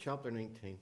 chapter 19.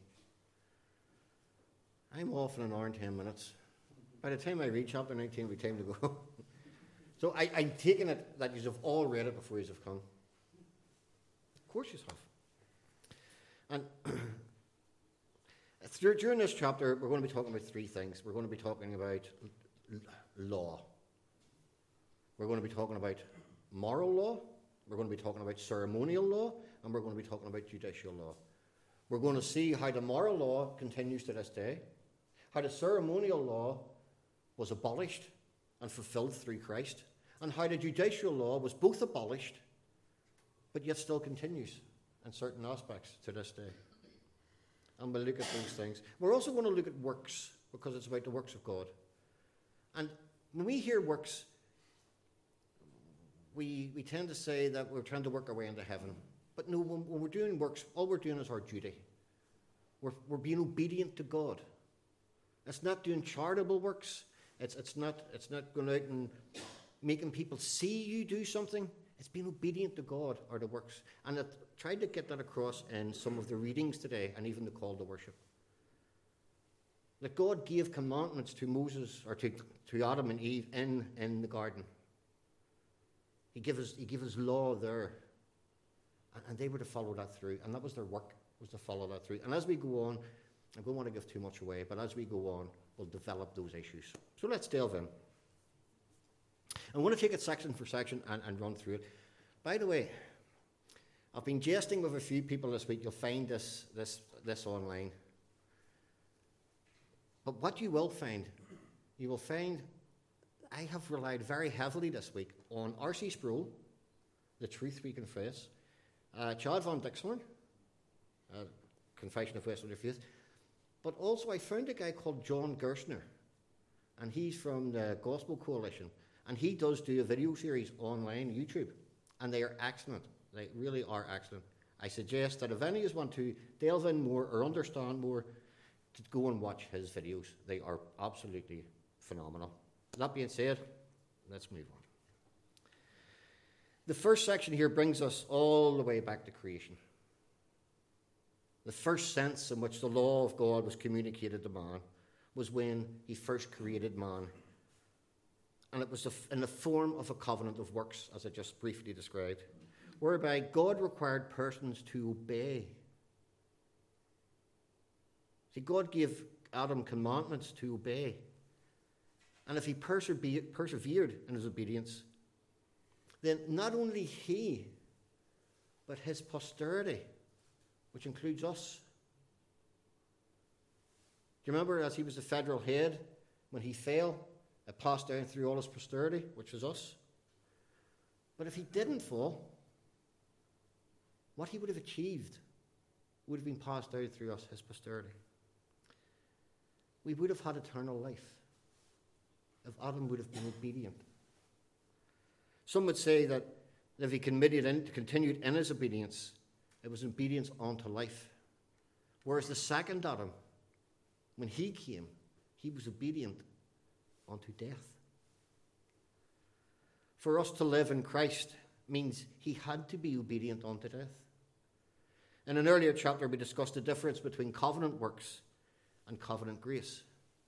I'm off in an hour and 10 minutes. By the time I read chapter 19, it'll be time to go. So I'm taking it that you have all read it before you have come. Of course you have. And during this chapter, we're going to be talking about three things. We're going to be talking about law. We're going to be talking about moral law. We're going to be talking about ceremonial law. And we're going to be talking about judicial law. We're going to see how the moral law continues to this day, how the ceremonial law was abolished and fulfilled through Christ, and how the judicial law was both abolished but yet still continues in certain aspects to this day. And we'll look at those things. We're also going to look at works, because it's about the works of God. And when we hear works, we tend to say that we're trying to work our way into heaven. But no, when we're doing works, all we're doing is our duty. We're being obedient to God. It's not doing charitable works. It's not going out and making people see you do something. It's being obedient to God or the works. And I tried to get that across in some of the readings today and even the call to worship. That God gave commandments to Moses or to Adam and Eve in the garden. He gave us law there. And they were to follow that through. And that was their work, was to follow that through. And as we go on, I don't want to give too much away, but as we go on, we'll develop those issues. So let's delve in. I'm going to take it section for section and run through it. By the way, I've been jesting with a few people this week. You'll find this online. But what you will find I have relied very heavily this week on R.C. Sproul, The Truth We Confess, Chad Van Dixhoorn, Confession of Westminster Faith, but also I found a guy called John Gerstner, and he's from the Gospel Coalition, and he does do a video series online, YouTube, and they are excellent. They really are excellent. I suggest that if any of you want to delve in more or understand more, to go and watch his videos. They are absolutely phenomenal. That being said, let's move on. The first section here brings us all the way back to creation. The first sense in which the law of God was communicated to man was when he first created man. And it was in the form of a covenant of works, as I just briefly described, whereby God required persons to obey. See, God gave Adam commandments to obey. And if he persevered in his obedience, then not only he, but his posterity, which includes us. Do you remember as he was the federal head, when he fell, it passed down through all his posterity, which was us? But if he didn't fall, what he would have achieved would have been passed down through us, his posterity. We would have had eternal life if Adam would have been obedient. Some would say that if he continued in his obedience, it was obedience unto life. Whereas the second Adam, when he came, he was obedient unto death. For us to live in Christ means he had to be obedient unto death. In an earlier chapter, we discussed the difference between covenant works and covenant grace.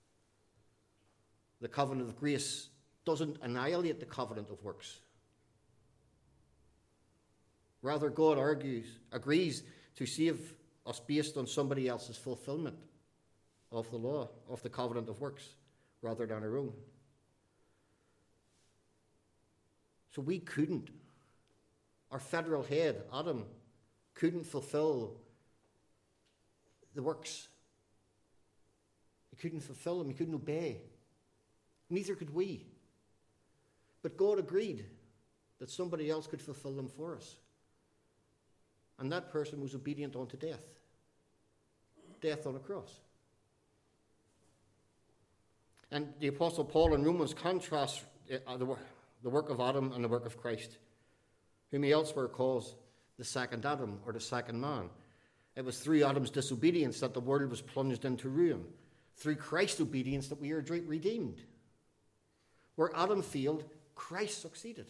The covenant of grace doesn't annihilate the covenant of works. Rather, God agrees to save us based on somebody else's fulfillment of the law, of the covenant of works, rather than our own. So we couldn't. Our federal head, Adam, couldn't fulfill the works. He couldn't fulfill them. He couldn't obey. Neither could we. But God agreed that somebody else could fulfill them for us. And that person was obedient unto death. Death on a cross. And the Apostle Paul in Romans contrasts the work of Adam and the work of Christ, whom he elsewhere calls the second Adam, or the second man. It was through Adam's disobedience that the world was plunged into ruin. Through Christ's obedience that we are redeemed. Where Adam failed, Christ succeeded.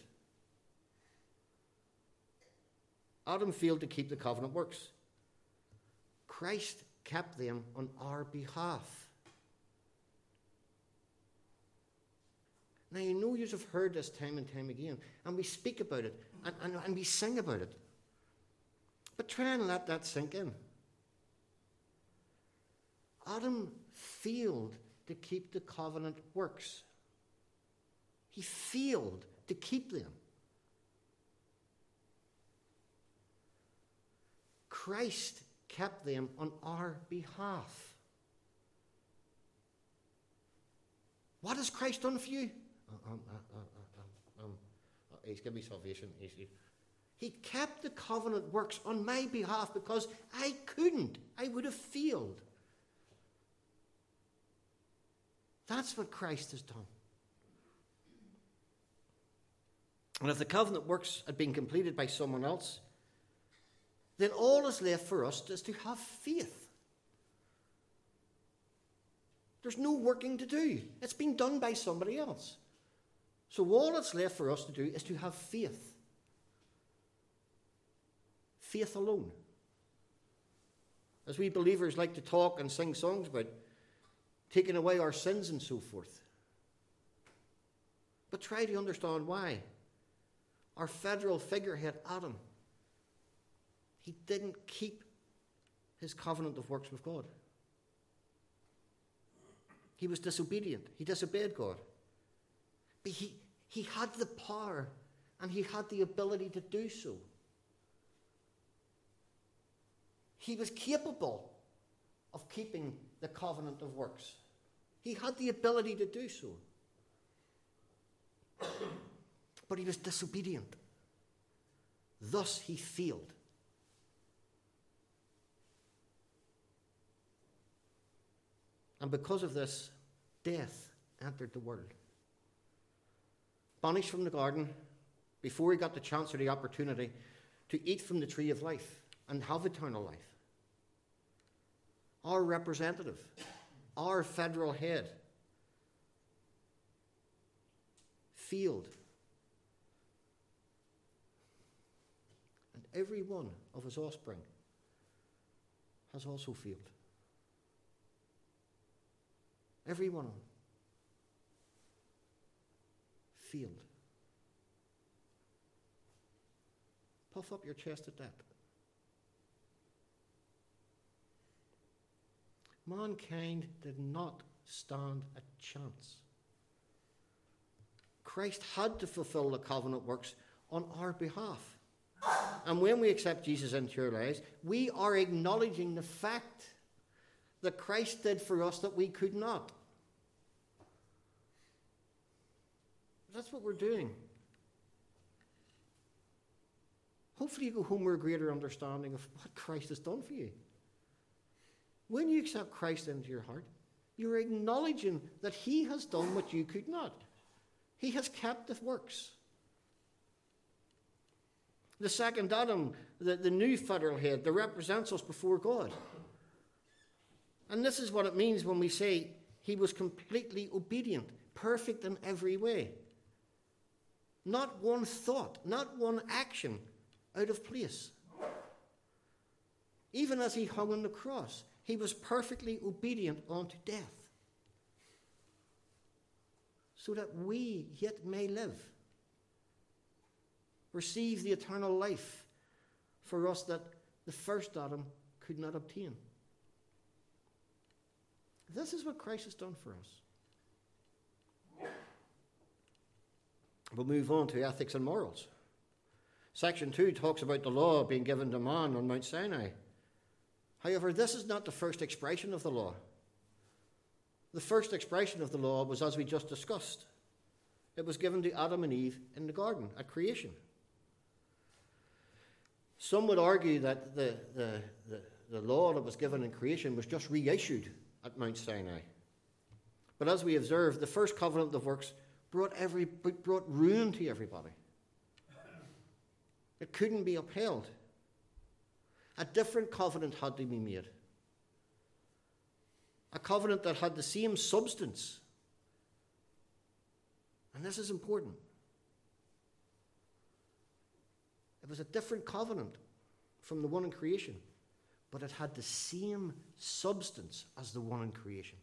Adam failed to keep the covenant works. Christ kept them on our behalf. Now, you know you have heard this time and time again, and we speak about it, and we sing about it. But try and let that sink in. Adam failed to keep the covenant works. He failed to keep them. Christ kept them on our behalf. What has Christ done for you? He's given me salvation. He kept the covenant works on my behalf because I couldn't. I would have failed. That's what Christ has done. And if the covenant works had been completed by someone else, then all is left for us is to have faith. There's no working to do. It's been done by somebody else. So all that's left for us to do is to have faith. Faith alone. As we believers like to talk and sing songs about taking away our sins and so forth. But try to understand why. Our federal figurehead, Adam, he didn't keep his covenant of works with God. He was disobedient. He disobeyed God. But he had the power and he had the ability to do so. He was capable of keeping the covenant of works. He had the ability to do so. But he was disobedient. Thus he failed. And because of this, death entered the world. Banished from the garden before he got the chance or the opportunity to eat from the tree of life and have eternal life. Our representative, our federal head, failed. And every one of his offspring has also failed. Every one of them failed. Puff up your chest at that. Mankind did not stand a chance. Christ had to fulfill the covenant works on our behalf. And when we accept Jesus into our lives, we are acknowledging the fact that Christ did for us that we could not. That's what we're doing. Hopefully you go home with a greater understanding of what Christ has done for you. When you accept Christ into your heart, you're acknowledging that he has done what you could not. He has kept the works. The second Adam, the new federal head, that represents us before God. And this is what it means when we say he was completely obedient, perfect in every way. Not one thought, not one action out of place. Even as he hung on the cross, he was perfectly obedient unto death, so that we yet may live, receive the eternal life for us that the first Adam could not obtain. This is what Christ has done for us. We'll move on to ethics and morals. Section 2 talks about the law being given to man on Mount Sinai. However, this is not the first expression of the law. The first expression of the law was, as we just discussed, it was given to Adam and Eve in the garden at creation. Some would argue that the law that was given in creation was just reissued at Mount Sinai. But as we observe, the first covenant of works brought ruin to everybody. It couldn't be upheld. A different covenant had to be made. A covenant that had the same substance. And this is important. It was a different covenant from the one in creation, but it had the same substance as the one in creation.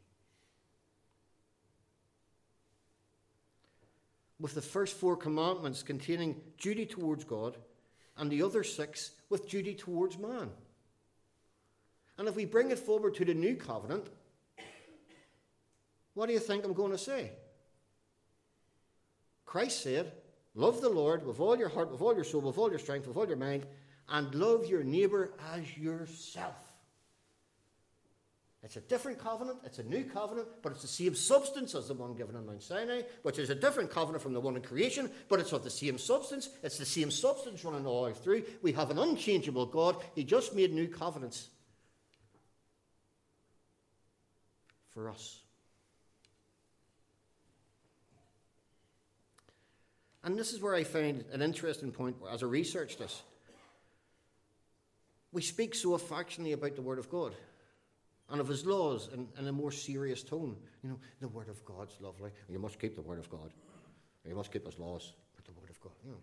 With the first 4 commandments containing duty towards God, and the other 6 with duty towards man. And if we bring it forward to the new covenant, what do you think I'm going to say? Christ said, love the Lord with all your heart, with all your soul, with all your strength, with all your mind, and love your neighbour as yourself. It's a different covenant, it's a new covenant, but it's the same substance as the one given on Mount Sinai, which is a different covenant from the one in creation, but it's of the same substance. It's the same substance running all the way through. We have an unchangeable God. He just made new covenants for us. And this is where I find an interesting point as I researched this. We speak so affectionately about the Word of God and of his laws in a more serious tone. You know, the Word of God's lovely. You must keep the Word of God. You must keep his laws. But the Word of God, you know.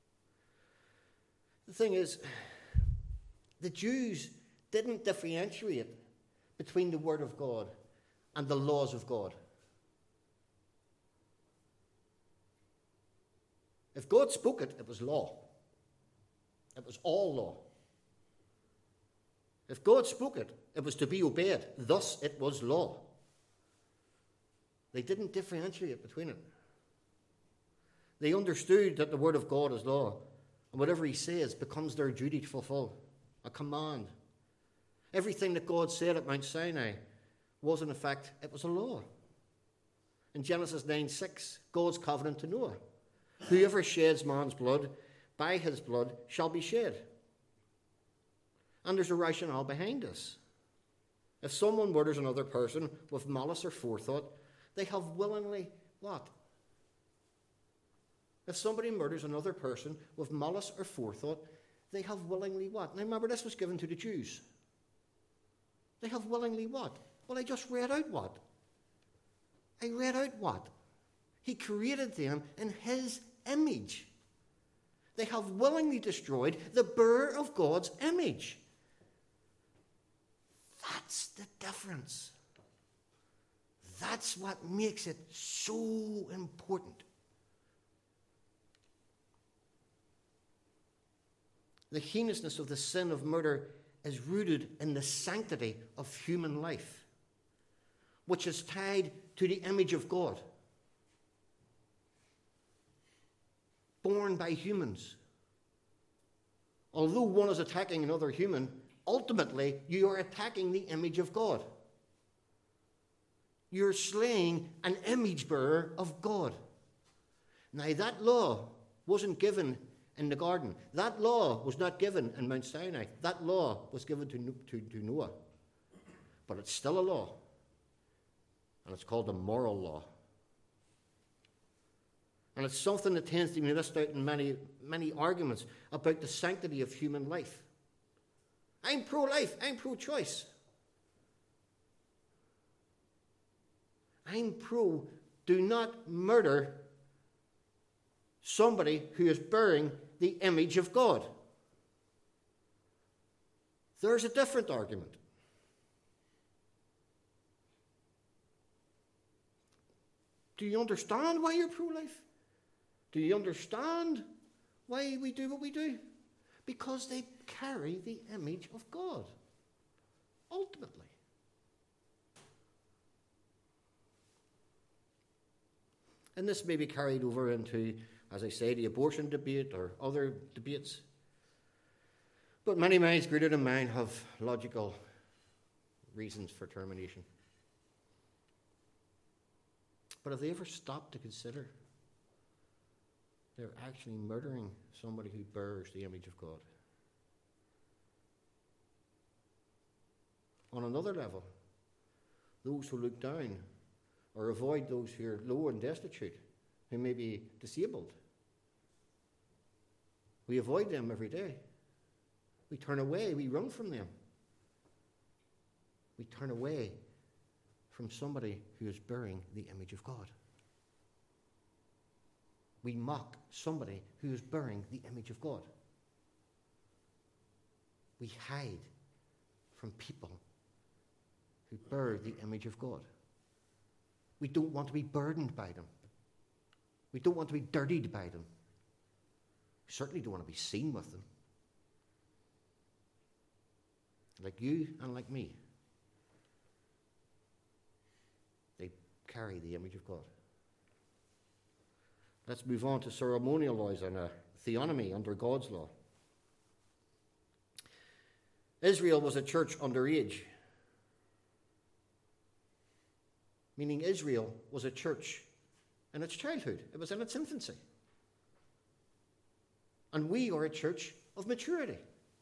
The thing is, the Jews didn't differentiate between the Word of God and the laws of God. If God spoke it, it was law. It was all law. If God spoke it, it was to be obeyed. Thus, it was law. They didn't differentiate between it. They understood that the Word of God is law, and whatever he says becomes their duty to fulfill, a command. Everything that God said at Mount Sinai was, in effect, it was a law. In Genesis 9:6, God's covenant to Noah. Whoever sheds man's blood, by his blood shall be shed. And there's a rationale behind this. If someone murders another person with malice or forethought, they have willingly what? If somebody murders another person with malice or forethought, they have willingly what? Now remember, this was given to the Jews. They have willingly what? Well, I just read out what? I read out what? He created them in his image. They have willingly destroyed the bearer of God's image. That's the difference. That's what makes it so important. The heinousness of the sin of murder is rooted in the sanctity of human life, which is tied to the image of God. Born by humans. Although one is attacking another human, ultimately you are attacking the image of God. You're slaying an image bearer of God. Now that law wasn't given in the garden. That law was not given in Mount Sinai. That law was given to Noah. But it's still a law. And it's called the moral law. And it's something that tends to be missed out in many arguments about the sanctity of human life. I'm pro-life. I'm pro-choice. I'm pro do not murder somebody who is bearing the image of God. There's a different argument. Do you understand why you're pro-life? Do you understand why we do what we do? Because they carry the image of God, ultimately. And this may be carried over into, as I say, the abortion debate or other debates. But many minds greater than mine have logical reasons for termination. But have they ever stopped to consider they're actually murdering somebody who bears the image of God? On another level, those who look down or avoid those who are low and destitute, who may be disabled, we avoid them every day. We turn away, we run from them. We turn away from somebody who is bearing the image of God. We mock somebody who is bearing the image of God. We hide from people who bear the image of God. We don't want to be burdened by them. We don't want to be dirtied by them. We certainly don't want to be seen with them. Like you and like me. They carry the image of God. Let's move on to ceremonial laws and a theonomy under God's law. Israel was a church underage, meaning Israel was a church in its childhood. It was in its infancy. And we are a church of maturity.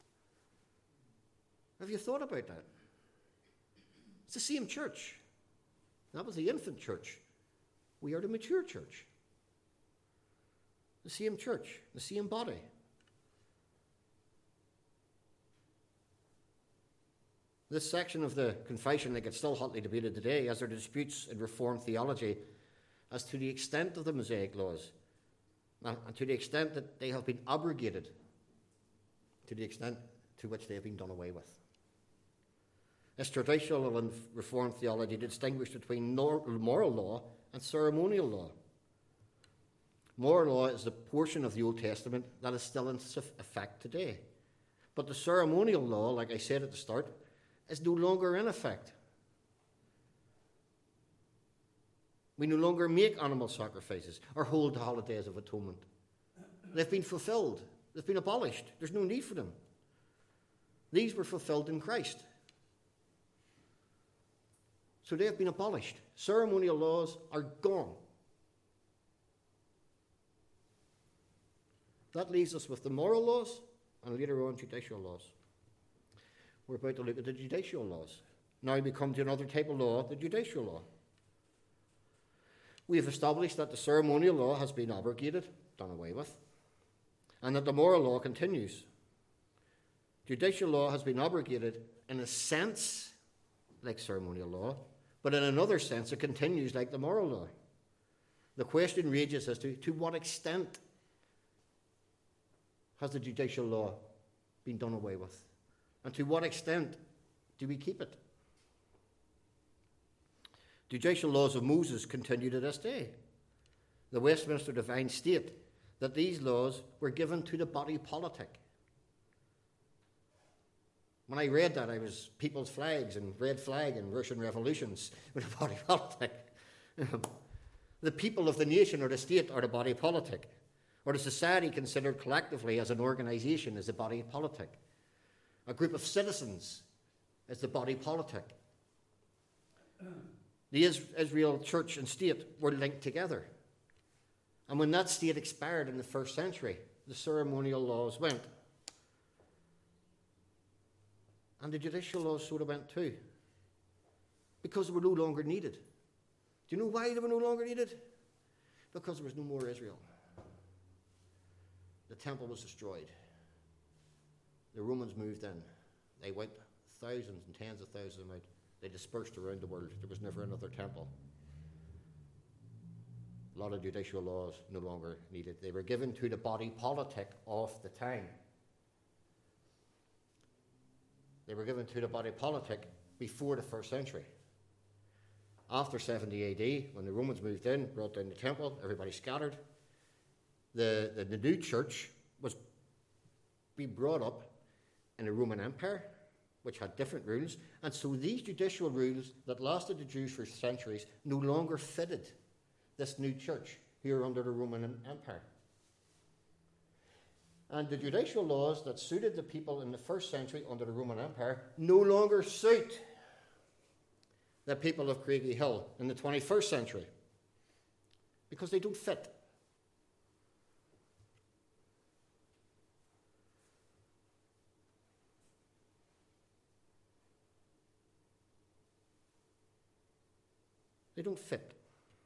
Have you thought about that? It's the same church. That was the infant church. We are the mature church. The same church, the same body. This section of the Confession gets still hotly debated today as there are disputes in Reformed theology as to the extent of the Mosaic laws and to the extent that they have been abrogated, to the extent to which they have been done away with. As traditional and Reformed theology distinguish between moral law and ceremonial law. Moral law is the portion of the Old Testament that is still in effect today. But the ceremonial law, like I said at the start, is no longer in effect. We no longer make animal sacrifices or hold holidays of atonement. They've been fulfilled. They've been abolished. There's no need for them. These were fulfilled in Christ. So they have been abolished. Ceremonial laws are gone. That leaves us with the moral laws and later on judicial laws. We're about to look at the judicial laws. Now we come to another type of law, the judicial law. We have established that the ceremonial law has been abrogated, done away with, and that the moral law continues. Judicial law has been abrogated in a sense like ceremonial law, but in another sense it continues like the moral law. The question rages as to what extent has the judicial law been done away with? And to what extent do we keep it? Judicial laws of Moses continue to this day. The Westminster Divine state that these laws were given to the body politic. When I read that, I was people's flags and red flag and Russian revolutions with the body politic. The people of the nation or the state are the body politic, or the society considered collectively as an organization is the body politic. A group of citizens is the body politic. The Israel church and state were linked together. And when that state expired in the first century, the ceremonial laws went. And the judicial laws sort of went too. Because they were no longer needed. Do you know why they were no longer needed? Because there was no more Israel. The temple was destroyed. The Romans moved in. They wiped thousands and tens of thousands of them out. They dispersed around the world. There was never another temple. A lot of judicial laws no longer needed. They were given to the body politic of the time. They were given to the body politic before the first century. After 70 AD, when the Romans moved in, brought down the temple, everybody scattered. The new church was being brought up in the Roman Empire, which had different rules. And so these judicial rules that lasted the Jews for centuries no longer fitted this new church here under the Roman Empire. And the judicial laws that suited the people in the first century under the Roman Empire no longer suit the people of Craigie Hill in the 21st century because they don't fit. They don't fit.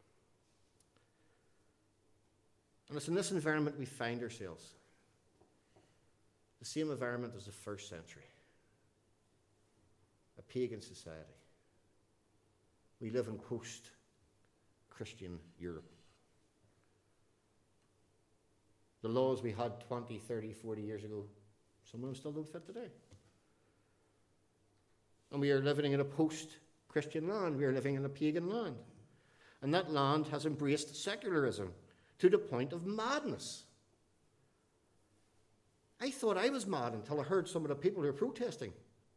And it's in this environment we find ourselves. The same environment as the first century. A pagan society. We live in post-Christian Europe. The laws we had 20, 30, 40 years ago, some of them still don't fit today. And we are living in a post-Christian land. We are living in a pagan land. And that land has embraced secularism to the point of madness. I thought I was mad until I heard some of the people who are protesting.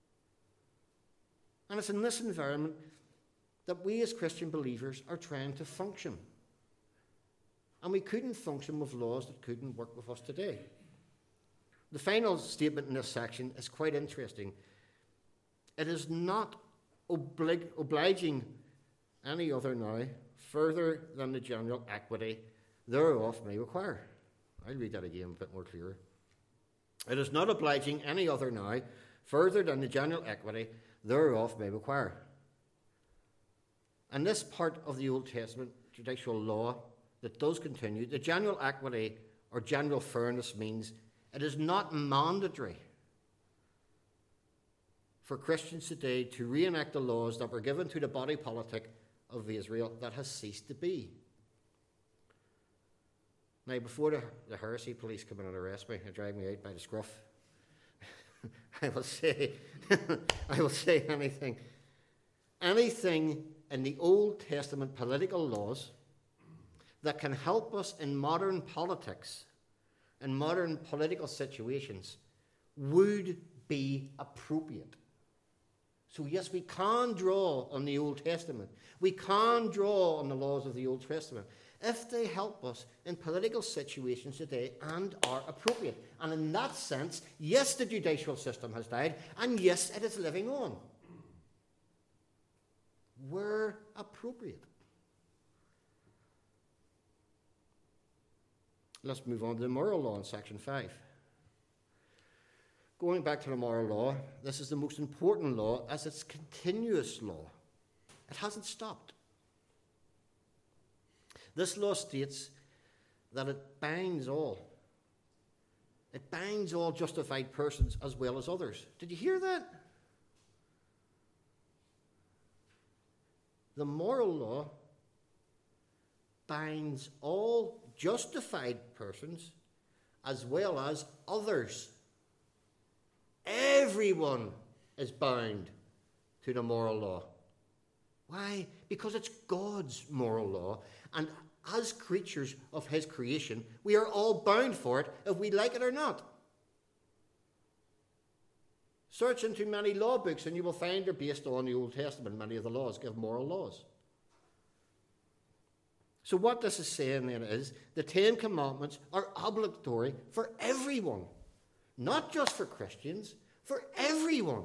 And it's in this environment that we as Christian believers are trying to function. And we couldn't function with laws that couldn't work with us today. The final statement in this section is quite interesting. It is not obliging any other now further than the general equity thereof may require. I'll read that again a bit more clearer. It is not obliging any other now further than the general equity thereof may require. And this part of the Old Testament judicial law that does continue, the general equity or general fairness means it is not mandatory for Christians today to reenact the laws that were given to the body politic of Israel that has ceased to be. Now, before the heresy police come in and arrest me and drag me out by the scruff, I will say anything in the Old Testament political laws that can help us in modern politics and modern political situations would be appropriate. So yes, we can draw on the Old Testament. We can draw on the laws of the Old Testament if they help us in political situations today and are appropriate. And in that sense, yes, the judicial system has died, and yes, it is living on. Where appropriate. Let's move on to the moral law in section 5. Going back to the moral law, this is the most important law as it's continuous law. It hasn't stopped. This law states that it binds all. It binds all justified persons as well as others. Did you hear that? The moral law binds all justified persons as well as others. Everyone is bound to the moral law. Why? Because it's God's moral law, and as creatures of his creation, we are all bound for it if we like it or not. Search into many law books and you will find they're based on the Old Testament. Many of the laws give moral laws. So what this is saying then is the Ten Commandments are obligatory for everyone. Not just for Christians, for everyone.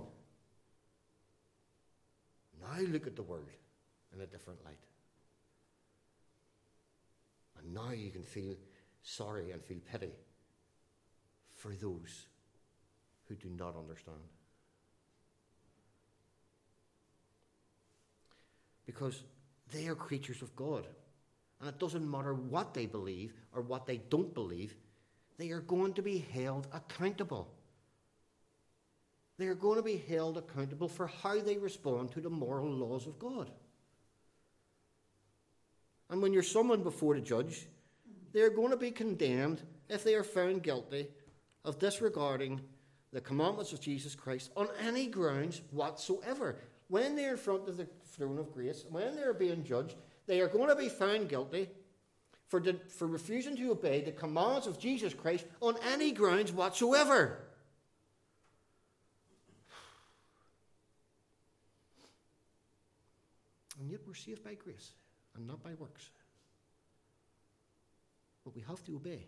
Now look at the world in a different light. And now you can feel sorry and feel pity for those who do not understand. Because they are creatures of God. And it doesn't matter what they believe or what they don't believe, they are going to be held accountable. They are going to be held accountable for how they respond to the moral laws of God. And when you're summoned before the judge, they are going to be condemned if they are found guilty of disregarding the commandments of Jesus Christ on any grounds whatsoever. When they're in front of the throne of grace, when they're being judged, they are going to be found guilty for refusing to obey the commands of Jesus Christ on any grounds whatsoever. And yet we're saved by grace and not by works. But we have to obey.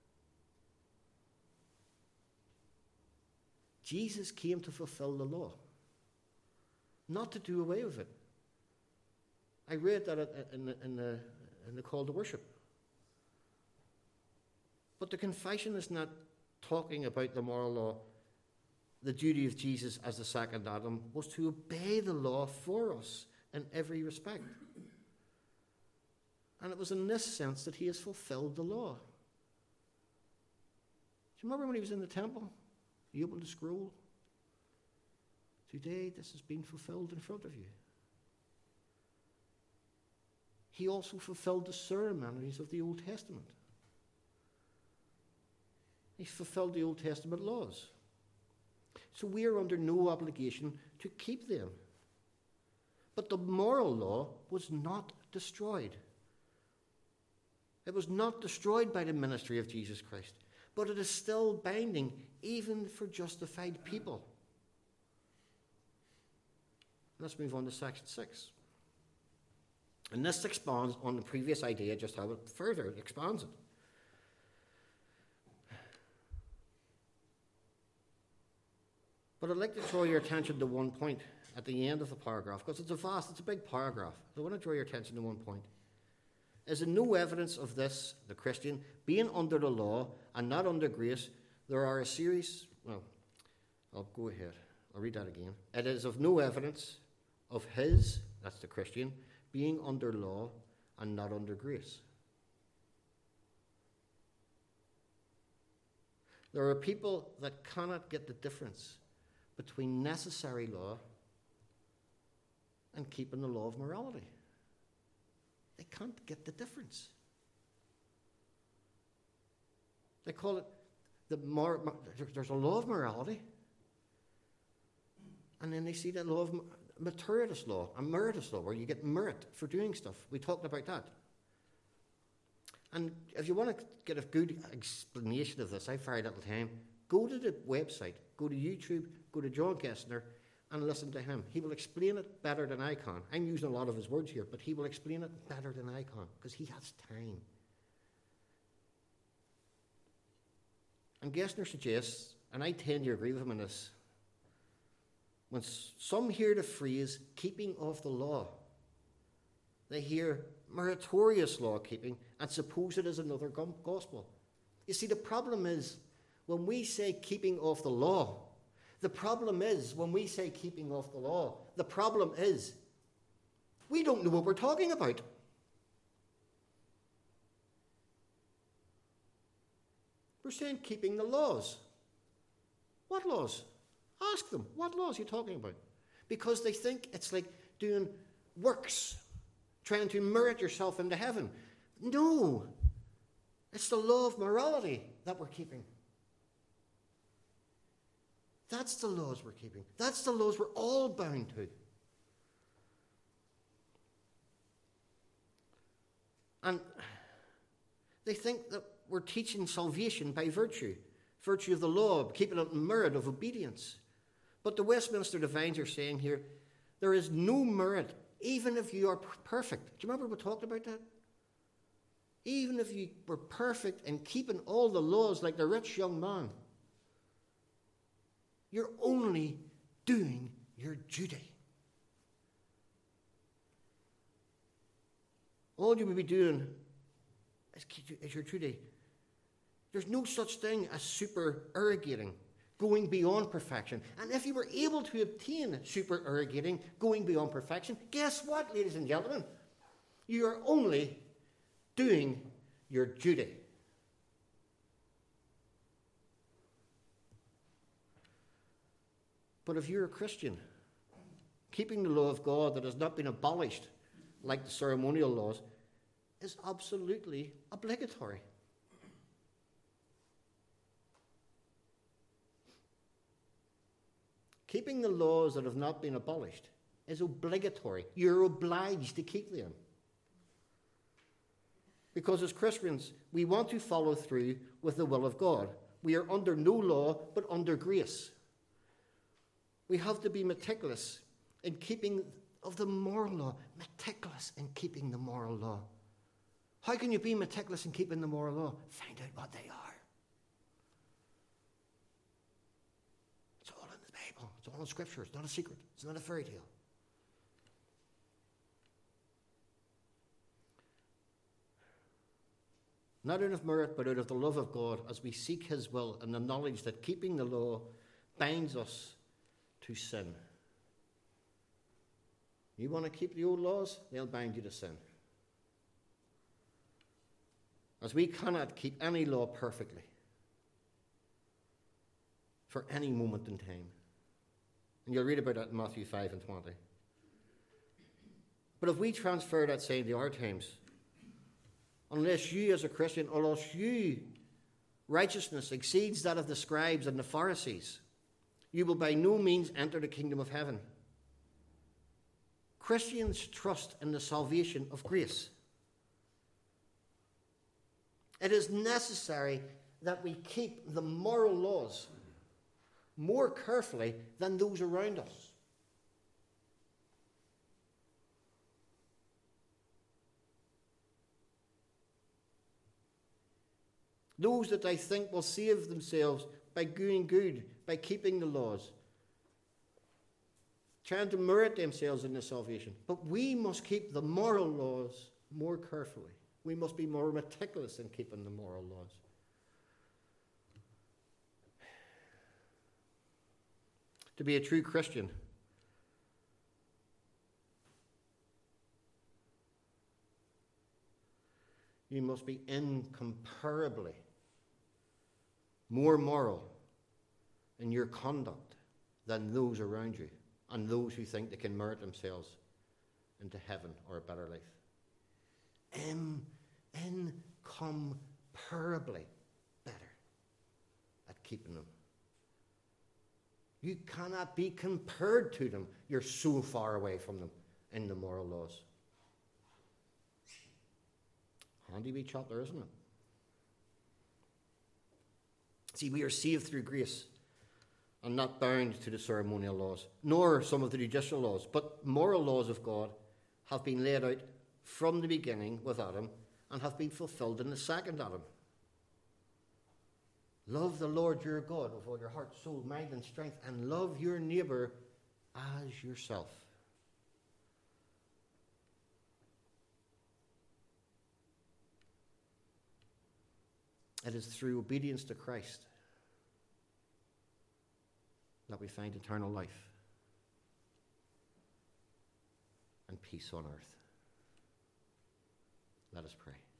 Jesus came to fulfill the law, not to do away with it. I read that in the call to worship. But the confession is not talking about the moral law. The duty of Jesus as the second Adam was to obey the law for us in every respect. And it was in this sense that he has fulfilled the law. Do you remember when he was in the temple? He opened the scroll. Today this has been fulfilled in front of you. He also fulfilled the ceremonies of the Old Testament. He fulfilled the Old Testament laws. so we are under no obligation to keep them. But the moral law was not destroyed. It was not destroyed by the ministry of Jesus Christ, but it is still binding even for justified people. Let's move on to section 6. And this expands on the previous idea, just how it further expands it. But I'd like to draw your attention to one point at the end of the paragraph, because it's a big paragraph. So I want to draw your attention to one point. Is there no evidence of this, the Christian, being under the law and not under grace? There are a series, well, I'll go ahead. I'll read that again. It is of no evidence of his, that's the Christian, being under law and not under grace. There are people that cannot get the difference between necessary law and keeping the law of morality. They can't get the difference. They call it there's a law of morality, and then they see the law of meritorious law, a meritorious law, where you get merit for doing stuff. We talked about that. And if you want to get a good explanation of this, I have very little time. Go to the website, go to YouTube, go to John Gessner, and listen to him. He will explain it better than I can. I'm using a lot of his words here, but he will explain it better than I can, because he has time. And Gessner suggests, and I tend to agree with him on this, when some hear the phrase keeping of the law, they hear meritorious law keeping and suppose it is another gospel. You see, the problem is when we say keeping of the law, the problem is we don't know what we're talking about. We're saying keeping the laws. What laws? Ask them, what laws are you talking about? Because they think it's like doing works, trying to merit yourself into heaven. No, it's the law of morality that we're keeping. That's the laws we're keeping. That's the laws we're all bound to. And they think that we're teaching salvation by virtue of the law, keeping it in merit of obedience. But the Westminster Divines are saying here, there is no merit, even if you are perfect. Do you remember we talked about that? Even if you were perfect and keeping all the laws like the rich young man, you're only doing your duty. All you will be doing is your duty. There's no such thing as supererogating, going beyond perfection. And if you were able to obtain supererogating, going beyond perfection, guess what, ladies and gentlemen? You are only doing your duty. But if you're a Christian, keeping the law of God that has not been abolished, like the ceremonial laws, is absolutely obligatory. Keeping the laws that have not been abolished is obligatory. You're obliged to keep them. Because as Christians, we want to follow through with the will of God. We are under no law, but under grace. We have to be meticulous in keeping of the moral law. Meticulous in keeping the moral law. How can you be meticulous in keeping the moral law? Find out what they are. It's all in the Bible. It's all in Scripture. It's not a secret. It's not a fairy tale. Not out of merit, but out of the love of God, as we seek His will and the knowledge that keeping the law binds us to sin. You want to keep the old laws? They'll bind you to sin. As we cannot keep any law perfectly for any moment in time. And you'll read about that in Matthew 5 and 20. But if we transfer that saying to our times, unless you as a Christian, unless you righteousness exceeds that of the scribes and the Pharisees, you will by no means enter the kingdom of heaven. Christians trust in the salvation of grace. It is necessary that we keep the moral laws more carefully than those around us. Those that I think will save themselves by doing good, by keeping the laws, trying to merit themselves in the salvation. But we must keep the moral laws more carefully. We must be more meticulous in keeping the moral laws. To be a true Christian, you must be incomparably more moral in your conduct than those around you and those who think they can merit themselves into heaven or a better life. Incomparably better at keeping them. You cannot be compared to them. You're so far away from them in the moral laws. Handy wee chapter, isn't it? See, we are saved through grace and not bound to the ceremonial laws, nor some of the judicial laws, but moral laws of God have been laid out from the beginning with Adam and have been fulfilled in the second Adam. Love the Lord your God with all your heart, soul, mind, and strength, and love your neighbour as yourself. It is through obedience to Christ that we find eternal life and peace on earth. Let us pray.